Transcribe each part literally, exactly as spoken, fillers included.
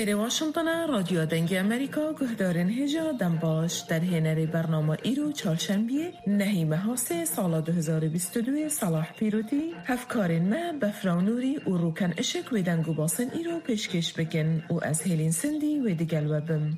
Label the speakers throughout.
Speaker 1: سیر واشنطن رادیو دنگ امریکا گهدارن هجا دنباش در هنر برنامه ایرو چالشنبیه نهی محاسه سال دو هزار و بیست و دو صلاح پیروتی هفکارن ما بفرانوری و روکن اشک و دنگو باسن ایرو پیشکش بکن و از هیلین سندی و دیگل وبم.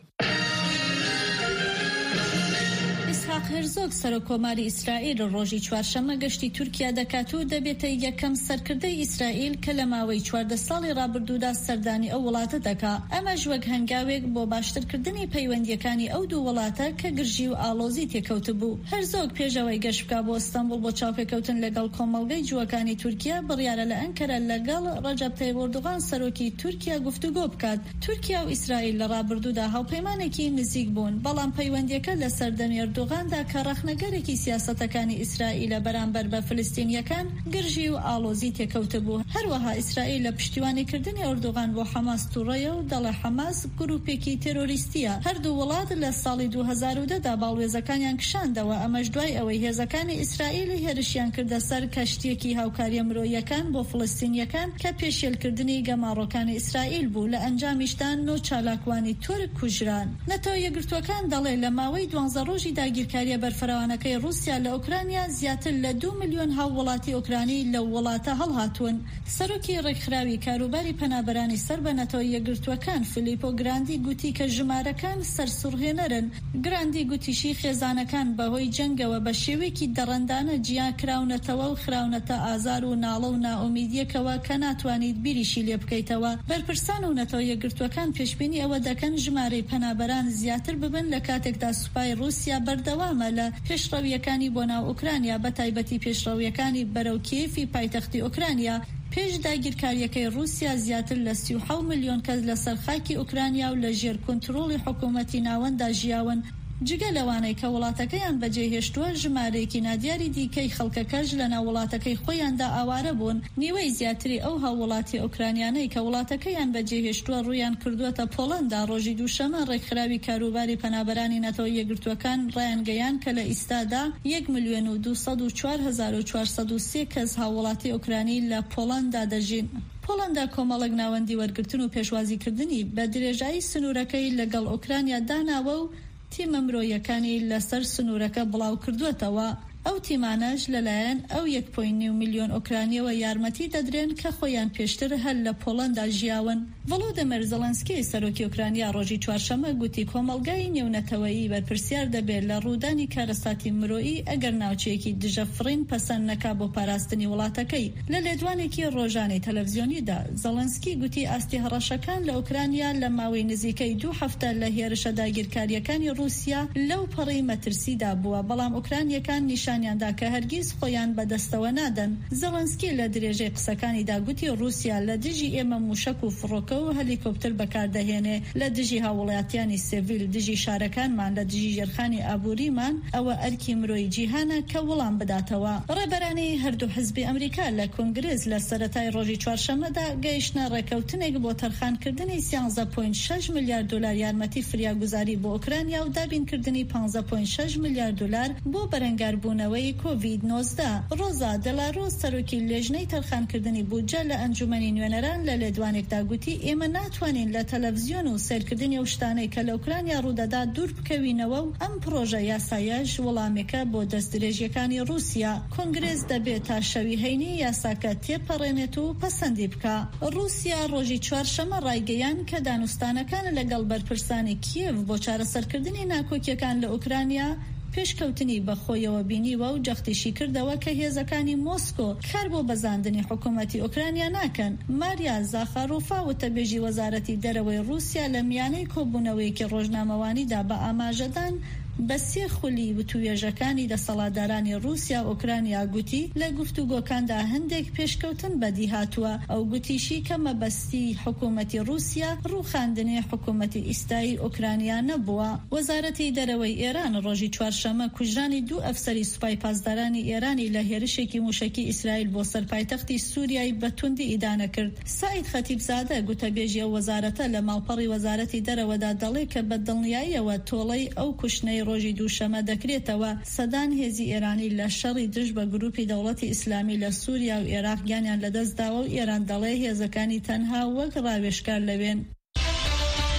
Speaker 2: هرزۆگ سەرۆکۆماری ئیسرائیل ڕۆژی چوارشەممە گەشتی تورکیا دەکات و دەبێتە یەکەم سەرکردەی ئیسرائیل کە لە ماوەی چواردە ساڵی ڕابردوودا سەردانی ئەو وڵاتە دەکا. ئەمەش وەک هەنگاوێک بۆ باشترکردنی پەیوەندیەکانی ئەو دوو وڵاتە کە گرژی و ئاڵۆزی تێکەوت بوو. هەرزۆگ پێشەوەی گەشت بکا بۆ ئەستەمبول بۆ چاوپێکەوتن لەگەڵ کۆمەڵگەی جووەکانی تورکیا بڕیارە لە ئەنکەرە لەگەڵ ڕەجەب تایب ئەردۆغان سەرۆکی تورکیا گفتوگۆ بکات. تورکیا و ئیسرائیل لە ڕابردوودا هاوپەیمانێکی نزیک بوون، بەڵام پەیوەندیەکە لە سەردەمی ئەردۆغاندا کە ڕەخنەگەرێکی سیاسەتەکانی ئیسرائیل بەرامبەر بە فلستینیەکان گرژی و ئاڵۆزی تێکەوت بوو. هەروەها ئیسرائیل لە پشتیوانیکردنی ئەردۆغان بۆ حەماس تووڕەیە و دەڵێ حەماس گروپێکی تێرۆریستیە. هەردوو وڵات لە ساڵی دوو هەزار و دە دا باڵوێزەکانیان کشاندەوە، ئەمەش دوای ئەوەی هێزەکانی ئیسرائیل هێرشیان کردە سەر کەشتیەکی هاوکاریە مرۆییەکان بۆ فلستینیەکان کە پێشێلکردنی گەماڕۆکانی ئیسرائیل بوو. لە ئەنجامیشتان نۆ چالاکوانی تورک کوژران. نەتەوە یەکگرتووەکان دەڵێ لە ماوەی دوانزە ڕۆژی داگیرکاریە بەرفەرەوانەکەی رووسیا لە ئوکرانیا زیاتر لە دو ملیۆن هاووڵاتی ئوکرانی لە وڵاتە هەڵهاتوون. سەرۆکی ڕێکخراوی کاروباری پەنابەرانی سەر بە نەتەوە یەکگرتووەکان فلیپۆ گراندی گوتی کە ژمارەکان سەرسوڕهێنەرن. گراندی گوتیشی خێزانەکان بەهۆی جەنگەوە بە شێوەیەکی دەڕەندانە جیا کراونەتەوە و خراونەتە ئازار و ناڵە و نائومیدیەکەوە کە ناتوانیت بیریشی لێ بکەیتەوە. بەرپرسان و نەتەوە یەکگرتووەکان پێشبینی ئەوە دەکەن ژمارەی پەنابەران زیاتر ببن لە کاتێکدا سوپای رووسیا بەردەوامە لە پێشڕەویەکانی بۆ ناو ئوکرانیا، بە تایبەتی پێشڕەویەکانی بەرەو کیێفی پایتەختی ئوکرانیا. پێش داگیرکاریەکەی رووسیا زیاتر لە سی و حەوت ملیۆن کەس لە سەرخاکی ئوکرانیا و لە ژێر کۆنتڕۆڵی حکوومەتی ناوەندا ژیاون. جگە لەوانەی کە وڵاتەکەیان بەجێهێشتووە، ژمارەیەکی نادیاری دیکەی خەڵکەکەش لە ناو وڵاتەکەی خۆیاندا ئاوارە بوون. نیوەی زیاتری ئەو هاووڵاتی ئوکرانیانەی کە وڵاتەکەیان بەجێهێشتووە ڕوویان کردووەتە پۆڵەندا. ڕۆژی دووشەمە ڕێکخراوی کاروباری پەنابەرانی نەتەوە یەکگرتووەکان ڕایانگەیان کە لە ئیستادا یەک ملیۆن و دووسەد و چوار هەزار و چوارسەد و سێ کەس هاووڵاتی ئوکرانی لە پۆڵەندا دەژین. پۆڵەندا کۆمەڵک ناوەندی وەرگرتن و پێشوازیکردنی بە درێژایی سنوورەکەی لەگەڵ ئوکرانیا داناوە و تیمە مرۆیەکانی لەسەر سنوورەکە بڵاو کردووەتەوە. ئەو تیمانەش لەلایەن ئەو یەک پۆینت نۆ ملیۆن ئۆکرانیەوە یارمەتی دەدرێن کە خۆیان پێشتر هەر لە پۆڵەندا ژیاون. ڤڵۆدیمیر زەلەنسکی سەرۆکی ئوکرانیا ڕۆژی چوارشەممە گوتی کۆمەڵگای نێونەتەوەیی بەرپرسیار دەبێت لە ڕوودانی کارەساتی مرۆیی ئەگەر ناوچەیەکی دژە فڕین پەسەند نەکا بۆ پاراستنی وڵاتەکەی. لە لێدوانێکی ڕۆژانەی تەلەڤیزیۆنیدا زەلەنسکی گوتی ئاستی هەڕەشەکان لە ئوکرانیا لە ماوەی نزیکەی دوو هەفتە لە هێرشە داگیرکاریەکانی رووسیا لەو پەڕی مەترسیدا بووە، بەڵام ئوکرانیەکان نیشانیاندا کە هەرگیز خۆیان بەدەستەوە نادەن. زەلەنسکی لە درێژەی قسەکانیدا گوتی رووسیا لە دژی ئێمە موشک و فڕۆکە و هەلیکۆپتەر بەکاردەهێنێ، لە دژی هاوڵاتیانی سیڤیل، دژی شارەکانمان، لە دژی ژێرخانی ئابووریمان. ئەوە ئەرکی مرۆی جیهانە کە وەڵام بداتەوە. ڕێبەرانی هەردوو حزبی ئەمریکا لە کۆنگرس لە سەرەتای ڕۆژی چوارشەممەدا گەیشتنە ڕێکەوتنێک بۆ تەرخانکردنی سیانزە پۆینت شەش میلیارد دۆلار یارمەتی فریاگوزاری بۆ ئوکرانیا و دابینکردنی پانزە پۆینت شەش میلیارد دۆلار بۆ بەرەنگاربوونەوەی کۆڤید نۆزدە. ڕۆزا دەلارۆ سەرۆکی لێژنەی تەرخانکردنی بودجە لە ئەنجومەنی نوێنەران لە لێدوانێکدا گوتی ئێمە ناتوانین لە تەلەڤیزیۆن و سەرکردنی ئەو شتانەی کە لە ئوکرانیا ڕوودەدا دوور بکەوینەوە و ئەم پرۆژە یاسایەش وەڵامێکە بۆ دەستدرێژیەکانی رووسیا. کۆنگرس دەبێت تا شەوی هەینی یاساکە تێپەڕێنێت و پەسەندی بکە. رووسیا ڕۆژی چوارشەممە ڕایگەیان کە دانوستانەکان لەگەڵ بەرپرسانی کیێڤ بۆ چارەسەرکردنی ناکۆکیەکان لە ئوکرانیا پێشکەوتنی بەخۆیەوە بینیوە و جەختیشی کردەوە کە هێزەکانی مۆسکۆ کار بۆ بەزاندنی حکوومەتی ئوکرانیا ناکەن. ماریا زاخاروفا وتەبێژی وەزارەتی دەرەوەی رووسیا لە میانەی کۆبوونەوەیەکی ڕۆژنامەوانی بە ئاماژەدان بە سێ خولی وتوێژەکانی دەسەڵاتدارانی رووسیا و ئوکرانیا گوتی لە گفتوگۆکاندا هەندێک پێشکەوتن بەدی هاتووە. ئەو گوتیشی کە مەبەستی حکوومەتی رووسیا ڕووخاندنی حکوومەتی ئیستایی ئوکرانیا نەبووە. وەزارەتی دەرەوەی ئێران ڕۆژی چوارشەممە کوژرانی دوو ئەفسەری سوپای پاسدارانی ئێرانی لە هێرشێکی موشەکی ئیسرائیل بۆ سەرپایتەختی سووریای بە توندی ئیدانە کرد. سعید خەتیبزادە گوتەبێژی ئەو وەزارەتە لە ماڵپەڕی وەزارەتی دەرەوەدا دەڵێ کە بە دڵنیاییەوە تۆڵەی ئەو کوشتنەی ڕۆژی دووشەمە دەکرێتەوە. سەدان هێزی ئێرانی لە شەڕی دژ بە گروپی دەوڵەتی ئیسلامی لە سووریا و عێراق گیانیان لەدەستداوە و ئێران دەڵێ هێزەکانی تەنها وەک ڕاوێژکار لەوێن.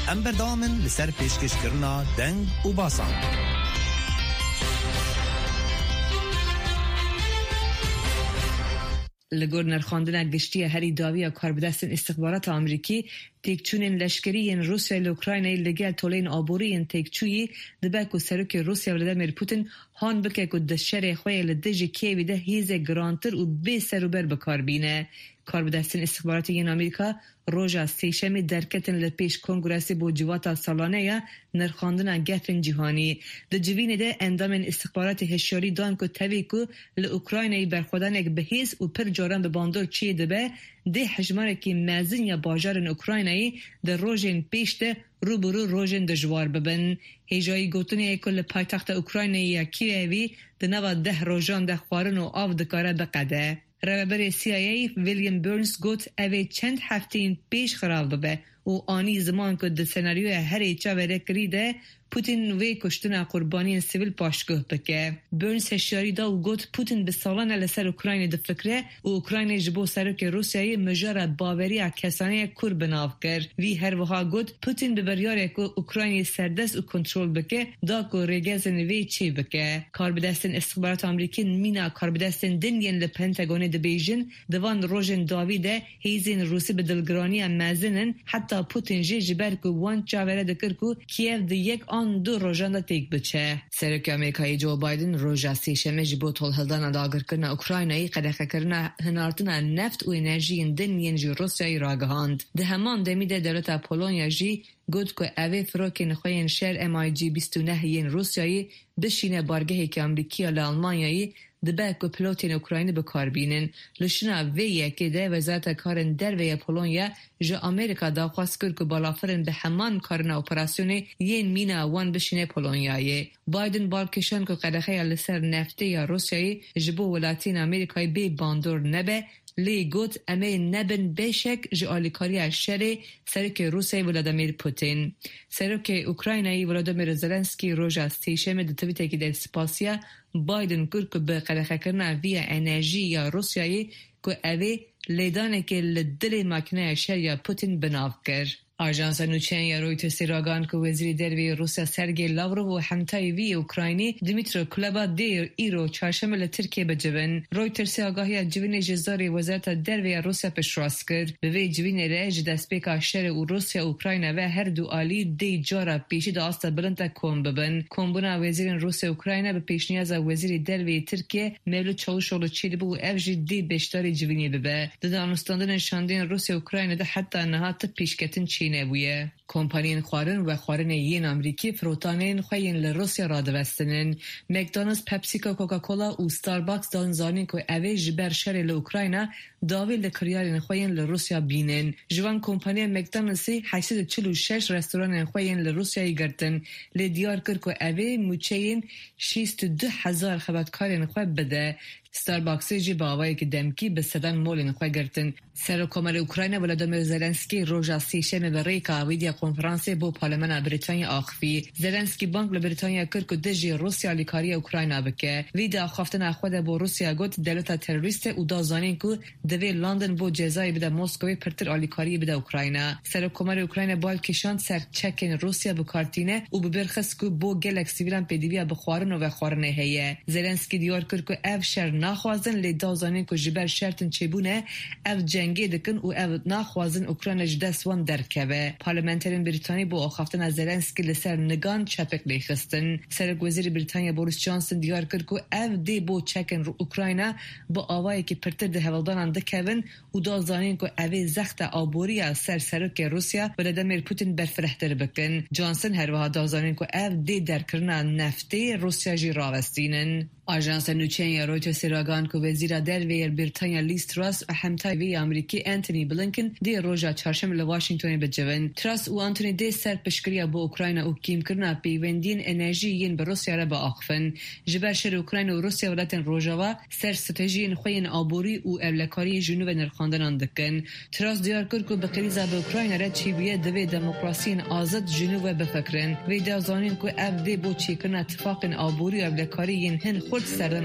Speaker 3: ام بردامن لسر پیشکش کرنا دنگ و باسان.
Speaker 4: لگور نرخاندن گشتی هری داوی کاربدستن استخبارات آمریکی تکچونین لشکری این روسیای لوکراینای لگل تولین آبوری این تکچویی دبک و سرک روسیا ولادیمیر پوتین هان بکه که دشر خوی لدجی کیوی ده هیز گرانتر و بی سروبر بکار بینه. کاربدستن استخبارات این آمریکا روژا سیشمی درکتن لپیش کنگرسی بو جواتا سالانه یا نرخاندن گترین جهانی. ده جوینه ده اندامن استخبارات هشیاری دان که تاوی که لوکراینای برخودن اک بهیز و پر جاران به باندور چیه دبه ده حجماره که مزین یا باجارن اوکراینایی ده روژن پیش ده روبرو روژن دجوار ببن. هیجایی گوتنی کل پایتخت اوکراینایی یا کیوی ده نوا ده روژان ده خوارن و آف دکاره بقده. رهبر سی آی ای ویلیام برنز گوت اوی چند هفتین پیش خراب ببه و آنی زمان که ده سناریوی هر ایچا وره کریده پوتین وی کشتن قربانی سیویل پاشگاه بکه. برنز هشیاری دا و گوت پوتین به سالان لسر اوکراین ده فکره و اوکراین جبو سرک روسیایی مجار باوری کسانه کور بناو کرد. وی هر وها گوت پوتین به بریاره که اوکراین سردست و کنترول بکه دا که ریگزن وی چی بکه. کاربدستن استخبارات آمریکی مینا کاربدستن دنین لپنتاگون ده بیجن دوان روژن داویده هیزین روسی به دلگرانی مزنن حتی پوتین جی جبر که وان چاوره دکر که کیف ده یک آن دو روژان دا تیک بچه. سرک امریکایی جو بایدن روژا سیشمه جبو طول هلدان داگر کرنا اوکراینایی قدخه کرنا هنارتنا نفت و انرژی دنین جی روسیایی راگهاند. ده همان دمیده دولت پولونیا جی گود که اوی فروکن خوین شهر ام آی جی بیست و نه ین روسیایی بشینه بارگهی که امریکی و آلمانیایی دبه که پلوتین اوکراینی بکار بینن. لشنا ویه که ده وزارت کارن در وی پولونیا جا امریکا دا خواست کرد که بالافرن به همان کارن اپراسیونی یین مینا وان بشینه پولونیایی. بایدن بالکشان که قدخه لسر نفتی یا روسیایی جبو ولاتین امریکای بی باندور نبه لی گوت امی نبن بشک جالیکاری شری سرک روسیای ولادیمیر پوتین. سرک اوکراینایی ولادیمیر زلنسکی روژا سیشم دتویته که در سپاسیا بایدن کرد که به قدخه کرنا ویا انرژی یا روسیایی که اوی لیدانه که لدل ماکنه شر یا پوتین بناو کرد. آژانس نوچین یا رویترز راگان که وزیر دروی روسیا سرگی لاوروف و همتای وی اوکراینی دیمیترو کلبا دیر ایرو چهارشنبه ل ترکیه بجوین. رویترز آگاهی جوین جزاری وزارت دروی روسیا پیش راست کرد. به وی جوین رج دستپیکا شر و روسیا اوکراین و هر دو عالی دی جارا پیشی داست بلند کم ببن. کمبونا وزیر روسیا اوکراین به پیشنیاز وزیر دروی ترکیه مولود چاوشولو چیلی بو افجی دی بیشتری جوینی ببه. دانستاندن شاندین روسیا اوکراین ده حتی نهات پیشکتن نبویه. کمپانین خوارن و خوارن یین امریکی فروتانین خوین لروسیا را دوستنن. مکدونالدز، پپسیکو، کوکاکولا و ستارباکس دان زانین که اوی جبر شر لوکراین داوی لکریارین خوین لروسیا بینن. جوان کمپانی مکدونالدزی هشتصد و چهل و شش رستوران خوین لروسیایی گرتن. لدیار کرد که اوی موچین شصت و دو هزار خدمتکارین خو بده. ستارباکسی جی باوایی که دمکی به صدن مولین خواه گرتن. سرکمر اوکراین ولادیمیر زلنسکی روژا سیشم به ریکا ویدیا کنفرانسی بو پارلمان بریتانیا آخفی. زلنسکی بانک لبریتانیا کرد که دجی روسیا لیکاری اوکراین بکه. ویدیا خوافتن خود بو روسیا گوت دولت تروریست او دازانین که دوی لندن بو جزایی بده موسکوی پرتر آلیکاری بده اوکراین. سرکمر اوکراین بال کشان سر چکن روسیا بکارتینه او ببرخص که بو گلکسی ویلان پیدیویا بخوارن و بخوارنه هیه. زلنسکی دیار کرد که اف شر نخوازن لی دازانین که جبر شرطن چیبونه اف جنگی دکن و اف نخوازن اوکراین جدست وان درکوه. پارلمانترین بریتانی با آخافتن از زلنسکی لسر نگان چپک لیخستن. سرک وزیر بریتانیا بوریس جانسون دیار کرد که اف دی بو چکن رو اوکراین با آوایی که پرتر ده هولدانان دکوین و دازانین که اوی زخت آبوری از سر سرک روسیا ولادیمیر پوتین برفرهتر بکن. جانسون هر وها دازانین که اف دی درکرن نفتی روسیا جی راوستینن. آژانس نوچین یا رویترز راگان که وزیر دروی بریتانیا لیز تراس و همتای وی امریکی انتونی بلینکن دی روژا چهارشنبه ل واشنگتن بجوین. تراس و انتونی دی سر پشکریا با اوکراین و کیم کرنا پیوندین انرژی ین به روسیا را با آخفن. جبر شر اوکراین و روسیا ولاتن روژاوا سر استراتژی خوین آبوری و اولکاری جنوب نرخاندن دکن. تراس دیار کرد که بقریزا به اوکراین را چیبیه دوی دموکراسی آزاد جنوب بفکرن. وی دازانین که اف دی بو چیکرنا اتفاق آبوری و اولکاری ین هن خود سردن